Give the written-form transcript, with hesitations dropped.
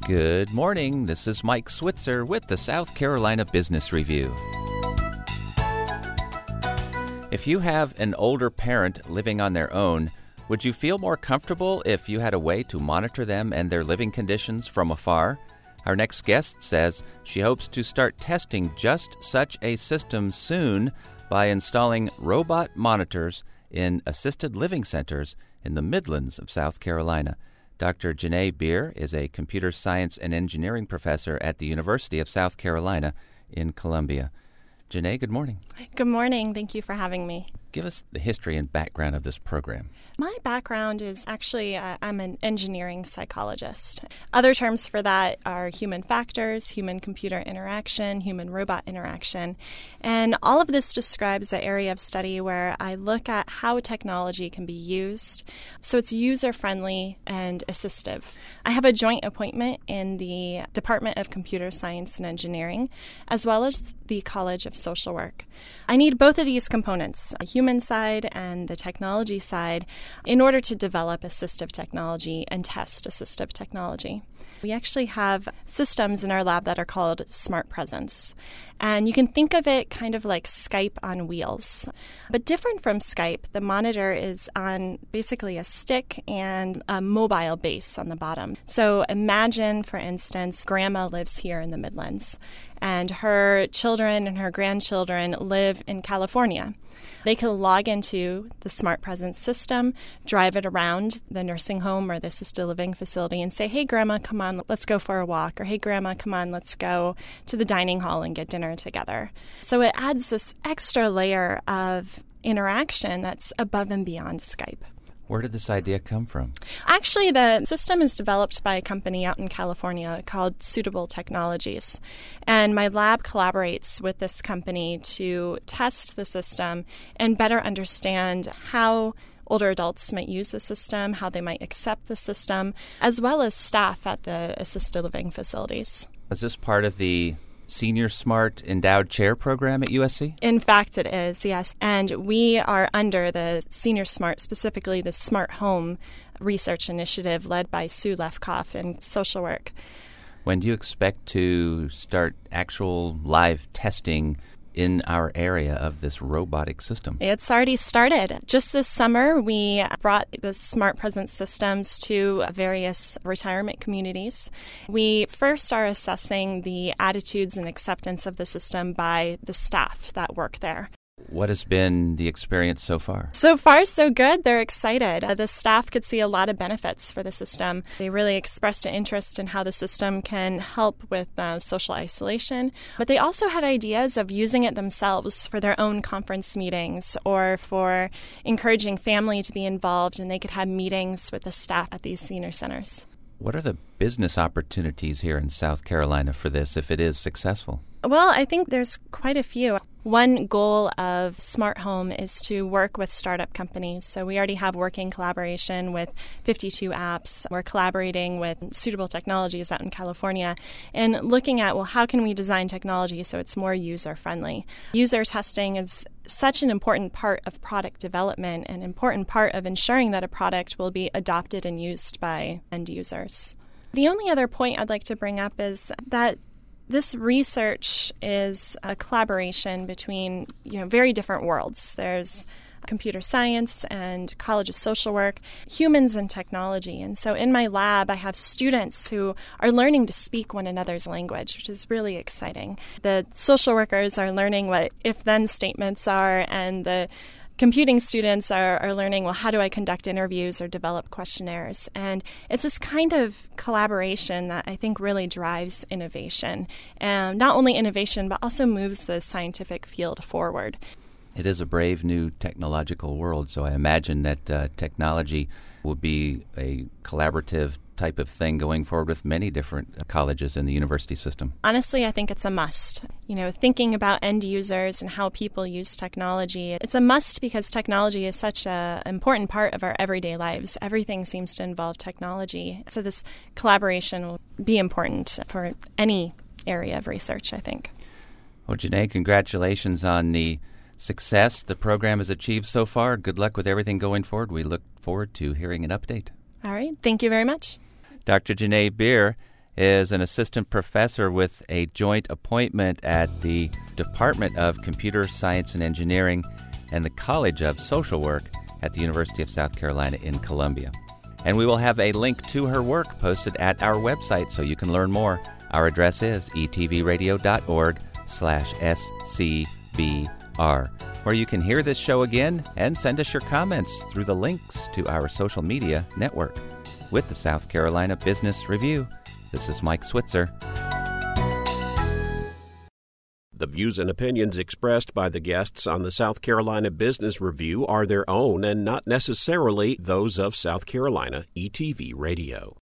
Good morning. This is Mike Switzer with the South Carolina Business Review. If you have an older parent living on their own, would you feel more comfortable if you had a way to monitor them and their living conditions from afar? Our next guest says she hopes to start testing just such a system soon by installing robot monitors in assisted living centers in the Midlands of South Carolina. Dr. Janae Beer is a computer science and engineering professor at the University of South Carolina in Columbia. Janae, good morning. Good morning. Thank you for having me. Give us the history and background of this program. My background is actually, I'm an engineering psychologist. Other terms for that are human factors, human-computer interaction, human-robot interaction. And all of this describes an area of study where I look at how technology can be used so it's user-friendly and assistive. I have a joint appointment in the Department of Computer Science and Engineering, as well as the College of Social Work. I need both of these components, the human side and the technology side, in order to develop assistive technology and test assistive technology. We actually have systems in our lab that are called Smart Presence. And you can think of it kind of like Skype on wheels. But different from Skype, the monitor is on basically a stick and a mobile base on the bottom. So imagine, for instance, Grandma lives here in the Midlands, and her children and her grandchildren live in California. They can log into the Smart Presence system, drive it around the nursing home or the assisted living facility and say, hey, Grandma, come on, let's go for a walk. Or, hey, Grandma, come on, let's go to the dining hall and get dinner together. So it adds this extra layer of interaction that's above and beyond Skype. Where did this idea come from? Actually, the system is developed by a company out in California called Suitable Technologies. And my lab collaborates with this company to test the system and better understand how older adults might use the system, how they might accept the system, as well as staff at the assisted living facilities. Is this part of the Senior Smart Endowed Chair program at USC? In fact, it is, yes. And we are under the Senior Smart, specifically the Smart Home Research Initiative led by Sue Lefkoff in social work. When do you expect to start actual live testing in our area of this robotic system? It's already started. Just this summer, we brought the Smart Presence systems to various retirement communities. We first are assessing the attitudes and acceptance of the system by the staff that work there. What has been the experience so far? So far, so good. They're excited. The staff could see a lot of benefits for the system. They really expressed an interest in how the system can help with social isolation. But they also had ideas of using it themselves for their own conference meetings or for encouraging family to be involved, and they could have meetings with the staff at these senior centers. What are the business opportunities here in South Carolina for this if it is successful? Well, I think there's quite a few. One goal of Smart Home is to work with startup companies. So we already have working collaboration with 52 Apps. We're collaborating with Suitable Technologies out in California and looking at, well, how can we design technology so it's more user-friendly? User testing is such an important part of product development, an important part of ensuring that a product will be adopted and used by end users. The only other point I'd like to bring up is that this research is a collaboration between, very different worlds. There's computer science and College of Social Work, humans and technology. And so in my lab, I have students who are learning to speak one another's language, which is really exciting. The social workers are learning what if-then statements are, and the computing students are learning, well, how do I conduct interviews or develop questionnaires? And it's this kind of collaboration that I think really drives innovation. And not only innovation, but also moves the scientific field forward. It is a brave new technological world, so I imagine that technology will be a collaborative type of thing going forward with many different colleges in the university system. Honestly, I think it's a must. Thinking about end users and how people use technology, it's a must because technology is such an important part of our everyday lives. Everything seems to involve technology. So this collaboration will be important for any area of research, I think. Well, Janae, congratulations on the success the program has achieved so far. Good luck with everything going forward. We look forward to hearing an update. All right. Thank you very much. Dr. Janae Beer is an assistant professor with a joint appointment at the Department of Computer Science and Engineering and the College of Social Work at the University of South Carolina in Columbia. And we will have a link to her work posted at our website so you can learn more. Our address is etvradio.org/scbr, where you can hear this show again and send us your comments through the links to our social media network. With the South Carolina Business Review, this is Mike Switzer. The views and opinions expressed by the guests on the South Carolina Business Review are their own and not necessarily those of South Carolina ETV Radio.